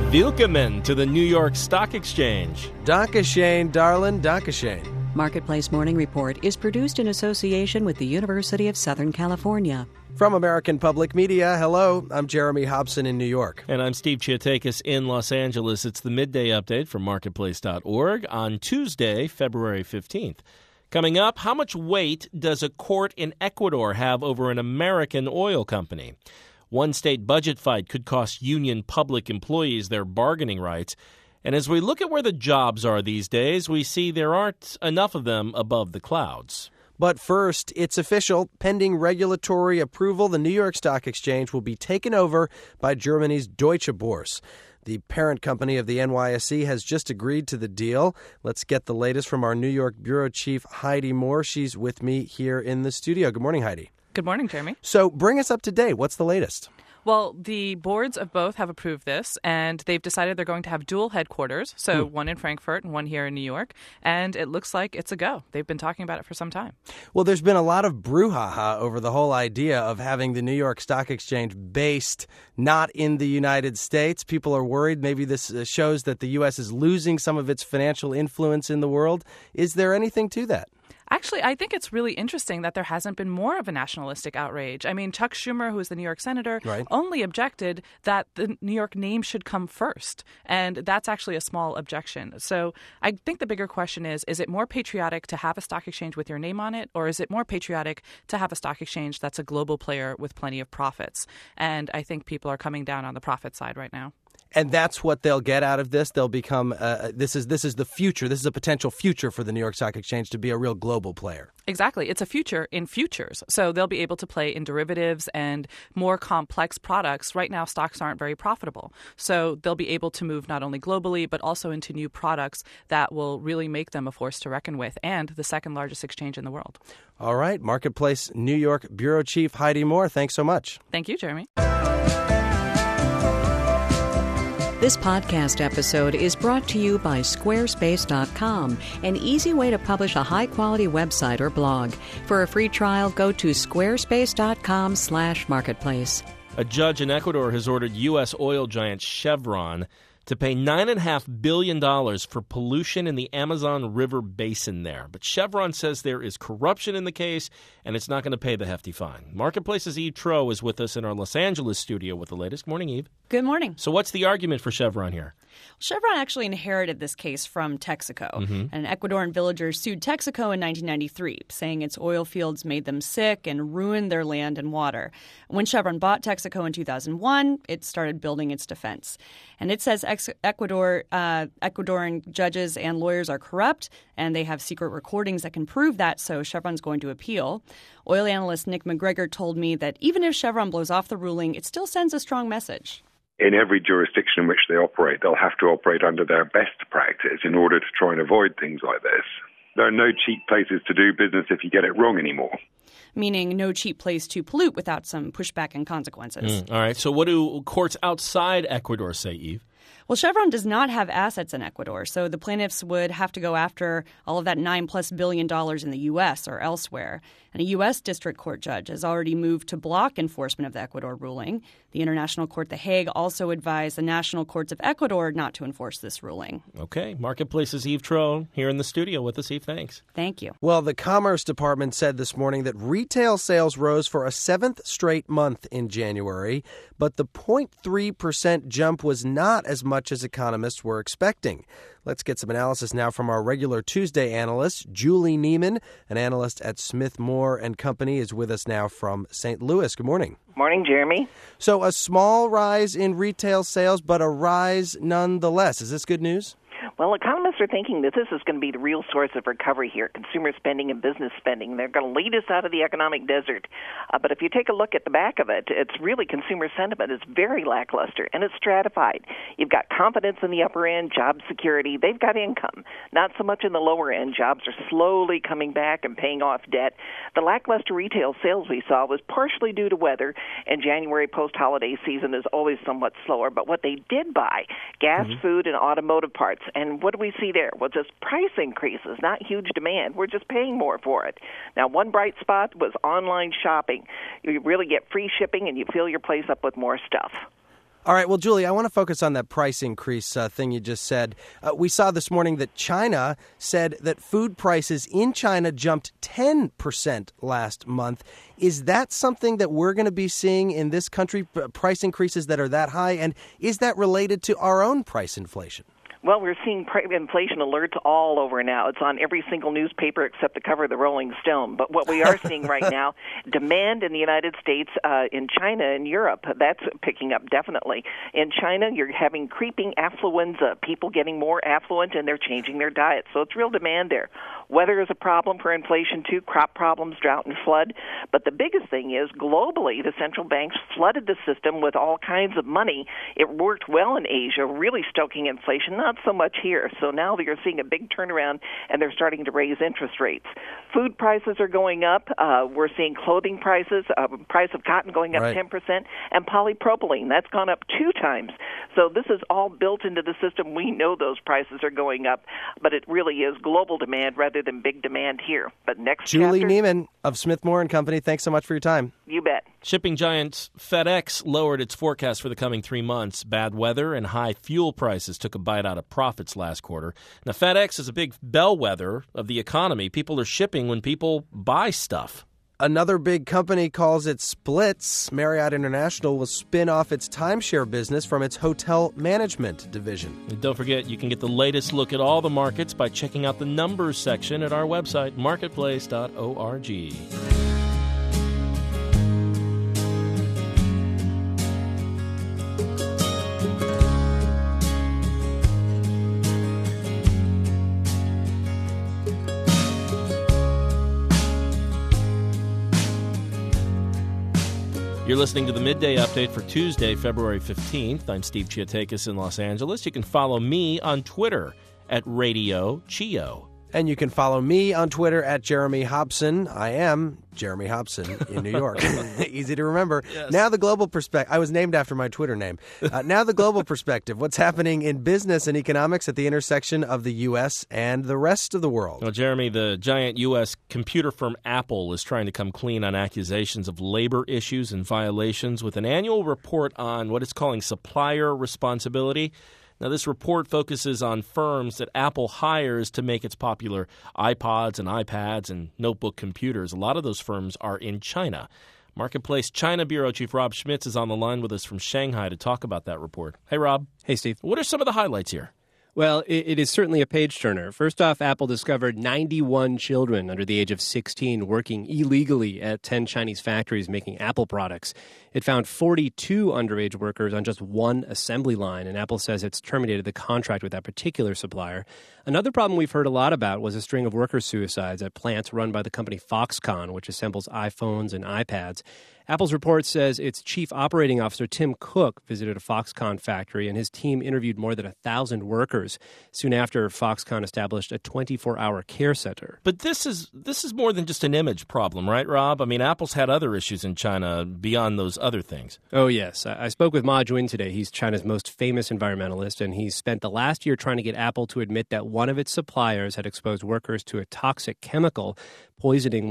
Willkommen to the New York Stock Exchange. Dankeschön, darling, Dankeschön. Marketplace Morning Report is produced in association with the University of Southern California. From American Public Media, hello, I'm Jeremy Hobson in New York. And I'm Steve Chiatakis in Los Angeles. It's the midday update from marketplace.org on Tuesday, February 15th. Coming up, how much weight does a court in Ecuador have over an American oil company? One state budget fight could cost union public employees their bargaining rights. And as we look at where the jobs are these days, we see there aren't enough of them above the clouds. But first, it's official. Pending regulatory approval, the New York Stock Exchange will be taken over by Germany's Deutsche Börse. The parent company of the NYSE has just agreed to the deal. Let's get the latest from our New York bureau chief, Heidi Moore. She's with me here in the studio. Good morning, Heidi. Good morning, Jeremy. So bring us up to date. What's the latest? Well, the boards of both have approved this, and they've decided they're going to have dual headquarters, so one in Frankfurt and one here in New York, and it looks like it's a go. They've been talking about it for some time. Well, there's been a lot of brouhaha over the whole idea of having the New York Stock Exchange based not in the United States. People are worried maybe this shows that the U.S. is losing some of its financial influence in the world. Is there anything to that? Actually, I think it's really interesting that there hasn't been more of a nationalistic outrage. I mean, Chuck Schumer, who is the New York senator, only objected that the New York name should come first. And that's actually a small objection. So I think the bigger question is it more patriotic to have a stock exchange with your name on it, or is it more patriotic to have a stock exchange that's a global player with plenty of profits? And I think people are coming down on the profit side right now. And that's what they'll get out of this. They'll become this is the future. This is a potential future for the New York Stock Exchange to be a real global player. Exactly. It's a future in futures. So they'll be able to play in derivatives and more complex products. Right now, stocks aren't very profitable. So they'll be able to move not only globally, but also into new products that will really make them a force to reckon with and the second largest exchange in the world. All right. Marketplace New York bureau chief Heidi Moore, thanks so much. Thank you, Jeremy. This podcast episode is brought to you by Squarespace.com, an easy way to publish a high-quality website or blog. For a free trial, go to squarespace.com/marketplace. A judge in Ecuador has ordered U.S. oil giant Chevron to pay $9.5 billion for pollution in the Amazon River basin there. But Chevron says there is corruption in the case, and it's not going to pay the hefty fine. Marketplace's Eve Troeh is with us in our Los Angeles studio with the latest. Morning, Eve. Good morning. So what's the argument for Chevron here? Chevron actually inherited this case from Texaco. An Ecuadorian villager sued Texaco in 1993, saying its oil fields made them sick and ruined their land and water. When Chevron bought Texaco in 2001, it started building its defense. And it says Ecuadorian judges and lawyers are corrupt, and they have secret recordings that can prove that, so Chevron's going to appeal. Oil analyst Nick McGregor told me that even if Chevron blows off the ruling, it still sends a strong message. In every jurisdiction in which they operate, they'll have to operate under their best practice in order to try and avoid things like this. There are no cheap places to do business if you get it wrong anymore. Meaning no cheap place to pollute without some pushback and consequences. All right. So what do courts outside Ecuador say, Eve? Well, Chevron does not have assets in Ecuador, so the plaintiffs would have to go after all of that $9+ billion in the U.S. or elsewhere. And a U.S. district court judge has already moved to block enforcement of the Ecuador ruling. The International Court, The Hague, also advised the national courts of Ecuador not to enforce this ruling. Okay. Marketplace's Eve Troeh here in the studio with us. Eve, thanks. Thank you. Well, the Commerce Department said this morning that retail sales rose for a seventh straight month in January, but the 0.3% jump was not as much as economists were expecting. Let's get some analysis now from our regular Tuesday analyst, Julie Neiman, an analyst at Smith Moore & Company, is with us now from St. Louis. Good morning. Morning, Jeremy. So a small rise in retail sales, but a rise nonetheless. Is this good news? Well, economists are thinking that this is going to be the real source of recovery here, consumer spending and business spending. They're going to lead us out of the economic desert. But if you take a look at the back of it, it's really consumer sentiment is very lackluster, and it's stratified. You've got confidence in the upper end, job security. They've got income. Not so much in the lower end. Jobs are slowly coming back and paying off debt. The lackluster retail sales we saw was partially due to weather, and January post-holiday season is always somewhat slower. But what they did buy, gas, food, and automotive parts. And what do we see there? Well, just price increases, not huge demand. We're just paying more for it. Now, one bright spot was online shopping. You really get free shipping, and you fill your place up with more stuff. All right. Well, Julie, I want to focus on that price increase thing you just said. We saw this morning that China said that food prices in China jumped 10% last month. Is that something that we're going to be seeing in this country, price increases that are that high? And is that related to our own price inflation? Well, we're seeing inflation alerts all over now. It's on every single newspaper except the cover of the Rolling Stone. But what we are seeing right now, demand in the United States, in China and Europe, that's picking up definitely. In China, you're having creeping affluenza, people getting more affluent and they're changing their diet. So it's real demand there. Weather is a problem for inflation too, crop problems, drought and flood. But the biggest thing is globally, the central banks flooded the system with all kinds of money. It worked well in Asia, really stoking inflation, not so much here. So now you're seeing a big turnaround, and they're starting to raise interest rates. Food prices are going up. We're seeing clothing prices, price of cotton going up 10%, and polypropylene, that's gone up 2 times. So this is all built into the system. We know those prices are going up, but it really is global demand rather than big demand here. But next Julie Neiman of Smith Moore & Company, thanks so much for your time. You bet. Shipping giant FedEx lowered its forecast for the coming 3 months. Bad weather and high fuel prices took a bite out of profits last quarter. Now, FedEx is a big bellwether of the economy. People are shipping when people buy stuff. Another big company calls it splits. Marriott International will spin off its timeshare business from its hotel management division. And don't forget, you can get the latest look at all the markets by checking out the numbers section at our website, marketplace.org. You're listening to the Midday Update for Tuesday, February 15th. I'm Steve Chiatakis in Los Angeles. You can follow me on Twitter at Radio Chio. And you can follow me on Twitter at Jeremy Hobson. I am Jeremy Hobson in New York. Easy to remember. Yes. Now the global perspective. I was named after my Twitter name. Now the global perspective. What's happening in business and economics at the intersection of the U.S. and the rest of the world? Well, Jeremy, the giant U.S. computer firm Apple is trying to come clean on accusations of labor issues and violations with an annual report on what it's calling supplier responsibility. Now, this report focuses on firms that Apple hires to make its popular iPods and iPads and notebook computers. A lot of those firms are in China. Marketplace China Bureau Chief Rob Schmitz is on the line with us from Shanghai to talk about that report. Hey, Rob. Hey, Steve. What are some of the highlights here? Well, it is certainly a page-turner. First off, Apple discovered 91 children under the age of 16 working illegally at 10 Chinese factories making Apple products. It found 42 underage workers on just one assembly line, and Apple says it's terminated the contract with that particular supplier. Another problem we've heard a lot about was a string of worker suicides at plants run by the company Foxconn, which assembles iPhones and iPads. Apple's report says its chief operating officer, Tim Cook, visited a Foxconn factory, and his team interviewed more than 1,000 workers. Soon after, Foxconn established a 24-hour care center. But this is more than just an image problem, right, Rob? I mean, Apple's had other issues in China beyond those other things. Oh, yes. I spoke with Ma Jun today. He's China's most famous environmentalist, and he's spent the last year trying to get Apple to admit that one of its suppliers had exposed workers to a toxic chemical, poisoning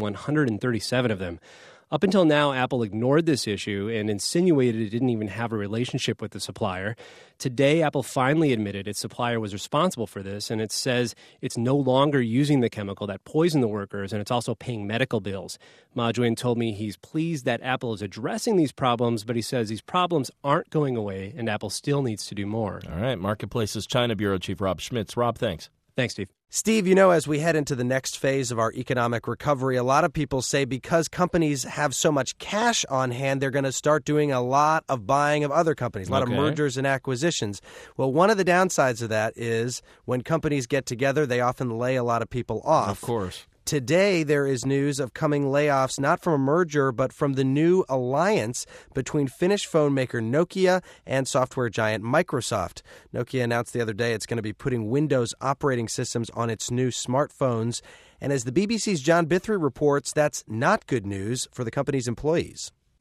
137 of them. Up until now, Apple ignored this issue and insinuated it didn't even have a relationship with the supplier. Today, Apple finally admitted its supplier was responsible for this, and it says it's no longer using the chemical that poisoned the workers, and it's also paying medical bills. Ma Jun told me he's pleased that Apple is addressing these problems, but he says these problems aren't going away, and Apple still needs to do more. All right, Marketplace's China Bureau Chief Rob Schmitz. Rob, thanks. Thanks, Steve. Steve, as we head into the next phase of our economic recovery, a lot of people say because companies have so much cash on hand, they're going to start doing a lot of buying of other companies, a lot of mergers and acquisitions. Well, one of the downsides of that is when companies get together, they often lay a lot of people off. Of course. Today, there is news of coming layoffs, not from a merger, but from the new alliance between Finnish phone maker Nokia and software giant Microsoft. Nokia announced the other day it's going to be putting Windows operating systems on its new smartphones. And as the BBC's John Bithry reports, that's not good news for the company's employees.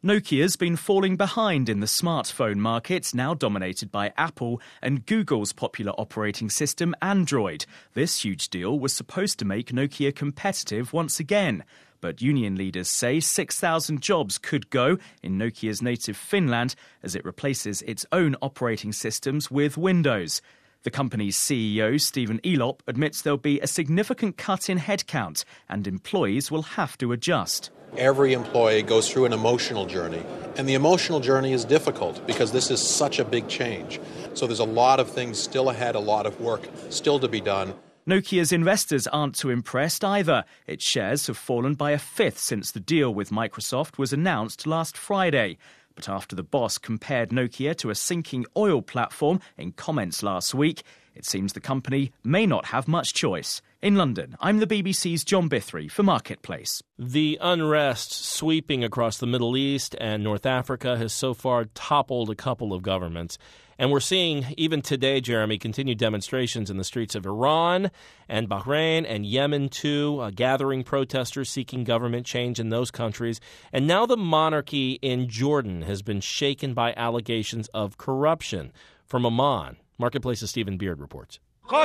Nokia's been falling behind in the smartphone market, now dominated by Apple and Google's popular operating system Android. This huge deal was supposed to make Nokia competitive once again. But union leaders say 6,000 jobs could go in Nokia's native Finland as it replaces its own operating systems with Windows. The company's CEO, Stephen Elop, admits there'll be a significant cut in headcount and employees will have to adjust. Every employee goes through an emotional journey, and the emotional journey is difficult because this is such a big change. So there's a lot of things still ahead, a lot of work still to be done. Nokia's investors aren't too impressed either. Its shares have fallen by a fifth since the deal with Microsoft was announced last Friday. But after the boss compared Nokia to a sinking oil platform in comments last week, it seems the company may not have much choice. In London, I'm the BBC's John Bithry for Marketplace. The unrest sweeping across the Middle East and North Africa has so far toppled a couple of governments. And we're seeing, even today, Jeremy, continued demonstrations in the streets of Iran and Bahrain and Yemen, too, gathering protesters seeking government change in those countries. And now the monarchy in Jordan has been shaken by allegations of corruption. From Amman, Marketplace's Stephen Beard reports.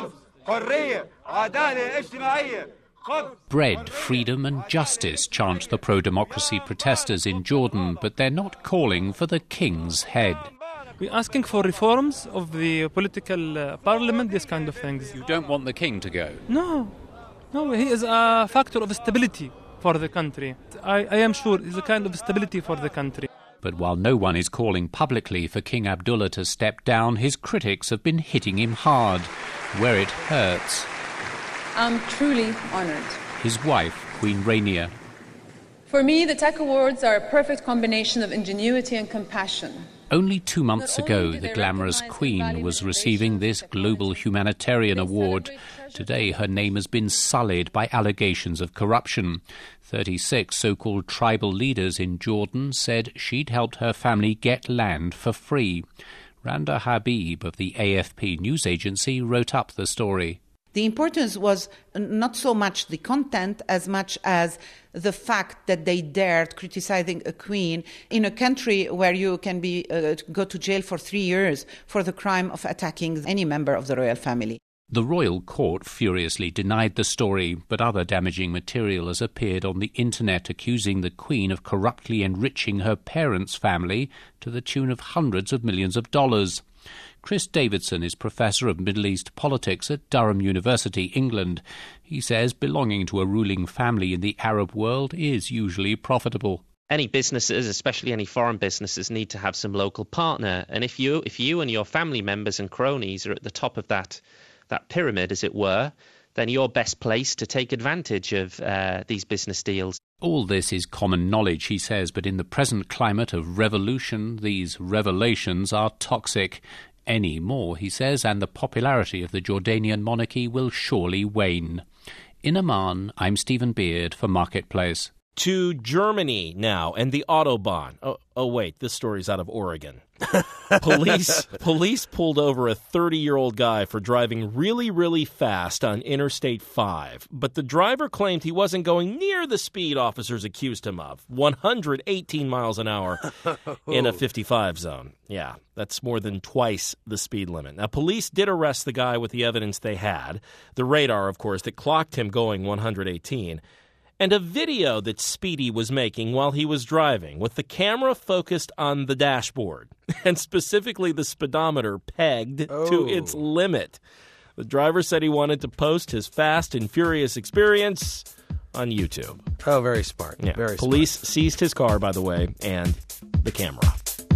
Bread, freedom and justice chant the pro-democracy protesters in Jordan, but they're not calling for the king's head. We're asking for reforms of the political parliament, this kind of things. You don't want the king to go? No, he is a factor of stability for the country. I am sure he's a kind of stability for the country. But while no one is calling publicly for King Abdullah to step down, his critics have been hitting him hard, where it hurts. I'm truly honoured. His wife, Queen Rania. For me, the Tech Awards are a perfect combination of ingenuity and compassion. Only 2 months ago, the glamorous Queen was receiving this global humanitarian award. Today, her name has been sullied by allegations of corruption. 36 so-called tribal leaders in Jordan said she'd helped her family get land for free. Randa Habib of the AFP news agency wrote up the story. The importance was not so much the content as much as the fact that they dared criticizing a queen in a country where you can go to jail for 3 years for the crime of attacking any member of the royal family. The royal court furiously denied the story, but other damaging material has appeared on the internet accusing the Queen of corruptly enriching her parents' family to the tune of hundreds of millions of dollars. Chris Davidson is Professor of Middle East Politics at Durham University, England. He says belonging to a ruling family in the Arab world is usually profitable. Any businesses, especially any foreign businesses, need to have some local partner. And if you and your family members and cronies are at the top of that pyramid, as it were, then you're best placed to take advantage of these business deals. All this is common knowledge, he says, but in the present climate of revolution, these revelations are toxic. Any more, he says, and the popularity of the Jordanian monarchy will surely wane. In Amman, I'm Stephen Beard for Marketplace. To Germany now and the Autobahn. Oh wait, this story's out of Oregon. Police pulled over a 30-year-old guy for driving really, really fast on Interstate 5. But the driver claimed he wasn't going near the speed officers accused him of, 118 miles an hour in a 55 zone. Yeah, that's more than twice the speed limit. Now, police did arrest the guy with the evidence they had, the radar, of course, that clocked him going 118. And a video that Speedy was making while he was driving, with the camera focused on the dashboard, and specifically the speedometer pegged to its limit. The driver said he wanted to post his fast and furious experience on YouTube. Oh, very smart. Yeah. Very Police smart. seized his car, by the way, and the camera.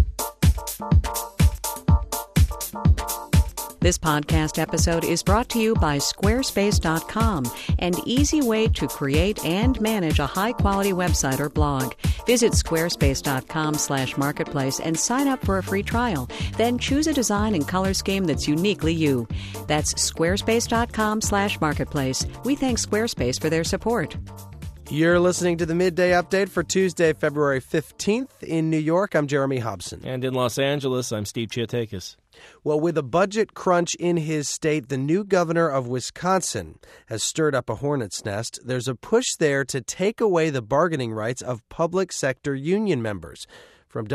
This podcast episode is brought to you by Squarespace.com, an easy way to create and manage a high-quality website or blog. Visit squarespace.com/marketplace and sign up for a free trial. Then choose a design and color scheme that's uniquely you. That's squarespace.com/marketplace. We thank Squarespace for their support. You're listening to the Midday Update for Tuesday, February 15th. In New York, I'm Jeremy Hobson. And in Los Angeles, I'm Steve Chiatakis. Well, with a budget crunch in his state, the new governor of Wisconsin has stirred up a hornet's nest. There's a push there to take away the bargaining rights of public sector union members. From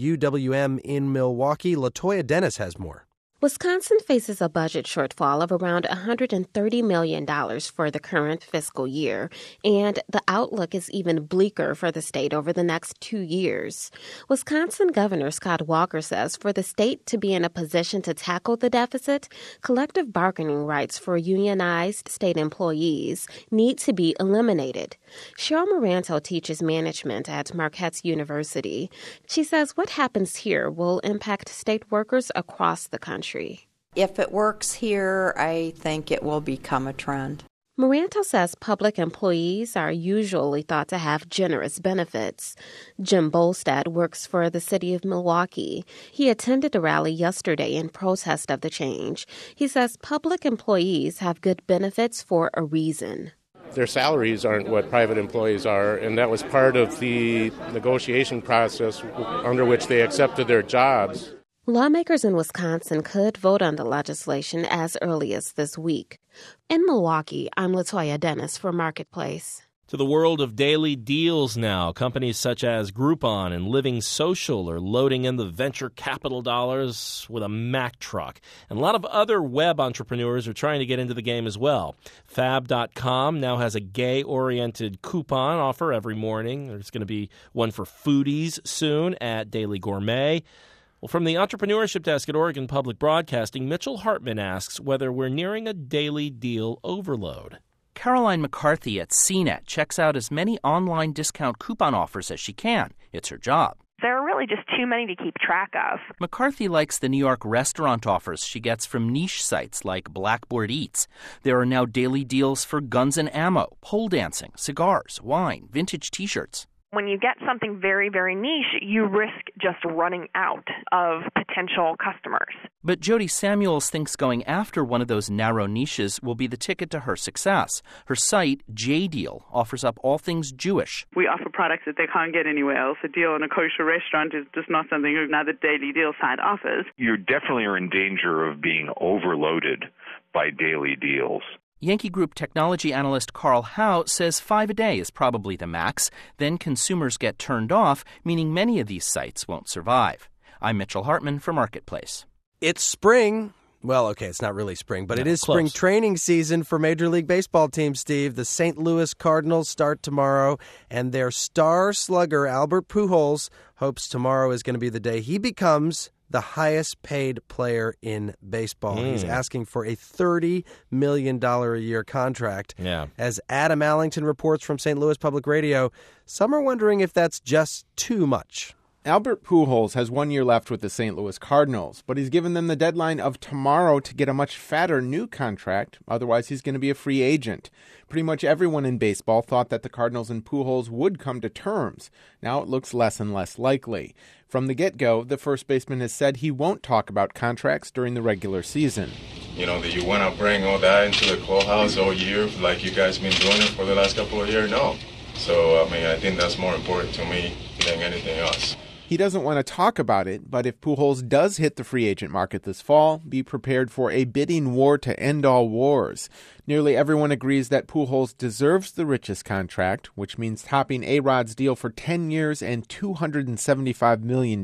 WUWM in Milwaukee, LaToya Dennis has more. Wisconsin faces a budget shortfall of around $130 million for the current fiscal year, and the outlook is even bleaker for the state over the next 2 years. Wisconsin Governor Scott Walker says for the state to be in a position to tackle the deficit, collective bargaining rights for unionized state employees need to be eliminated. Cheryl Moranto teaches management at Marquette University. She says what happens here will impact state workers across the country. If it works here, I think it will become a trend. Moranto says public employees are usually thought to have generous benefits. Jim Bolstad works for the city of Milwaukee. He attended a rally yesterday in protest of the change. He says public employees have good benefits for a reason. Their salaries aren't what private employees are, and that was part of the negotiation process under which they accepted their jobs. Lawmakers in Wisconsin could vote on the legislation as early as this week. In Milwaukee, I'm LaToya Dennis for Marketplace. To the world of daily deals now. Companies such as Groupon and Living Social are loading in the venture capital dollars with a Mack truck. And a lot of other web entrepreneurs are trying to get into the game as well. Fab.com now has a gay-oriented coupon offer every morning. There's going to be one for foodies soon at Daily Gourmet. Well, from the Entrepreneurship Desk at Oregon Public Broadcasting, Mitchell Hartman asks whether we're nearing a daily deal overload. Caroline McCarthy at CNET checks out as many online discount coupon offers as she can. It's her job. There are really just too many to keep track of. McCarthy likes the New York restaurant offers she gets from niche sites like Blackboard Eats. There are now daily deals for guns and ammo, pole dancing, cigars, wine, vintage T-shirts. When you get something very, very niche, you risk just running out of potential customers. But Jody Samuels thinks going after one of those narrow niches will be the ticket to her success. Her site, JDeal, offers up all things Jewish. We offer products that they can't get anywhere else. A deal in a kosher restaurant is just not something another daily deal site offers. You definitely are in danger of being overloaded by daily deals. Yankee Group technology analyst Carl Howe says 5 a day is probably the max. Then consumers get turned off, meaning many of these sites won't survive. I'm Mitchell Hartman for Marketplace. It's spring. Well, okay, it's not really spring, but it is spring training season for Major League Baseball teams, Steve. The St. Louis Cardinals start tomorrow, and their star slugger, Albert Pujols, hopes tomorrow is going to be the day he becomes the highest paid player in baseball. He's asking for a $30 million a year contract. Yeah. As Adam Allington reports from St. Louis Public Radio, some are wondering if that's just too much. Albert Pujols has 1 year left with the St. Louis Cardinals, but he's given them the deadline of tomorrow to get a much fatter new contract. Otherwise, he's going to be a free agent. Pretty much everyone in baseball thought that the Cardinals and Pujols would come to terms. Now it looks less and less likely. From the get-go, the first baseman has said he won't talk about contracts during the regular season. You know, that you want to bring all that into the clubhouse all year like you guys been doing it for the last couple of years? No. So, I think that's more important to me than anything else. He doesn't want to talk about it, but if Pujols does hit the free agent market this fall, be prepared for a bidding war to end all wars. Nearly everyone agrees that Pujols deserves the richest contract, which means topping A-Rod's deal for 10 years and $275 million.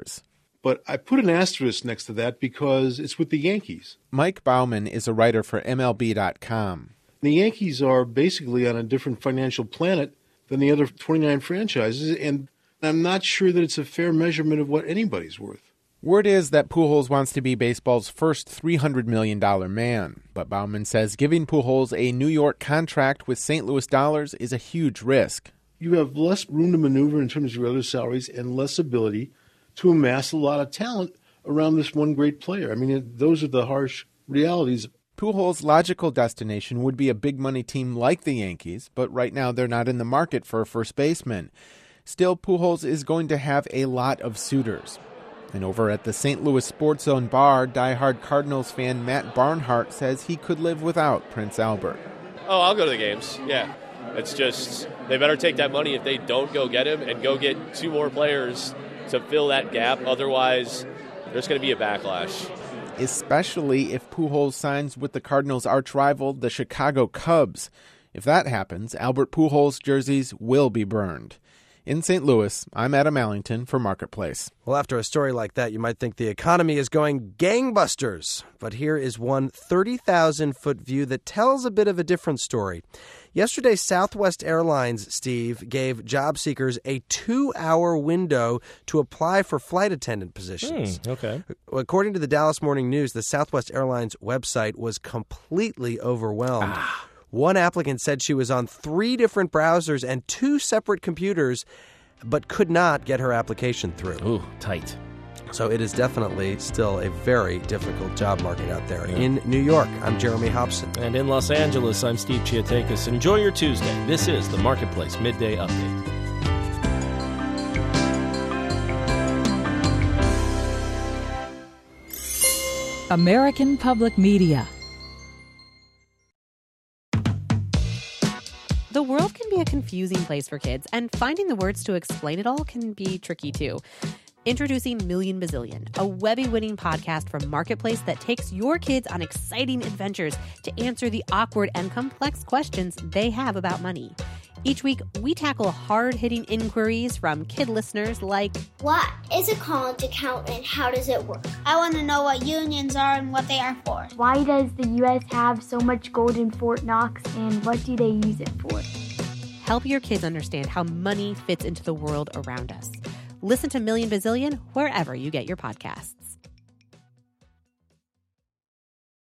But I put an asterisk next to that because it's with the Yankees. Mike Bauman is a writer for MLB.com. The Yankees are basically on a different financial planet than the other 29 franchises, and I'm not sure that it's a fair measurement of what anybody's worth. Word is that Pujols wants to be baseball's first $300 million man. But Bauman says giving Pujols a New York contract with St. Louis dollars is a huge risk. You have less room to maneuver in terms of your other salaries and less ability to amass a lot of talent around this one great player. I mean, those are the harsh realities. Pujols' logical destination would be a big-money team like the Yankees, but right now they're not in the market for a first baseman. Still, Pujols is going to have a lot of suitors. And over at the St. Louis Sports Zone bar, diehard Cardinals fan Matt Barnhart says he could live without Prince Albert. Oh, I'll go to the games, yeah. It's just, they better take that money if they don't go get him and go get two more players to fill that gap. Otherwise, there's going to be a backlash. Especially if Pujols signs with the Cardinals' arch-rival, the Chicago Cubs. If that happens, Albert Pujols jerseys will be burned. In St. Louis, I'm Adam Allington for Marketplace. Well, after a story like that, you might think the economy is going gangbusters. But here is one 30,000-foot view that tells a bit of a different story. Yesterday, Southwest Airlines, Steve, gave job seekers a 2-hour window to apply for flight attendant positions. Okay. According to the Dallas Morning News, the Southwest Airlines website was completely overwhelmed. One applicant said she was on 3 different browsers and 2 separate computers, but could not get her application through. Ooh, tight. So it is definitely still a very difficult job market out there. In New York, I'm Jeremy Hobson. And in Los Angeles, I'm Steve Chiatakis. Enjoy your Tuesday. This is the Marketplace Midday Update. American Public Media. The world can be a confusing place for kids, and finding the words to explain it all can be tricky too. Introducing Million Bazillion, a Webby-winning podcast from Marketplace that takes your kids on exciting adventures to answer the awkward and complex questions they have about money. Each week, we tackle hard-hitting inquiries from kid listeners like, what is a college account and how does it work? I want to know what unions are and what they are for. Why does the U.S. have so much gold in Fort Knox and what do they use it for? Help your kids understand how money fits into the world around us. Listen to Million Bazillion wherever you get your podcasts.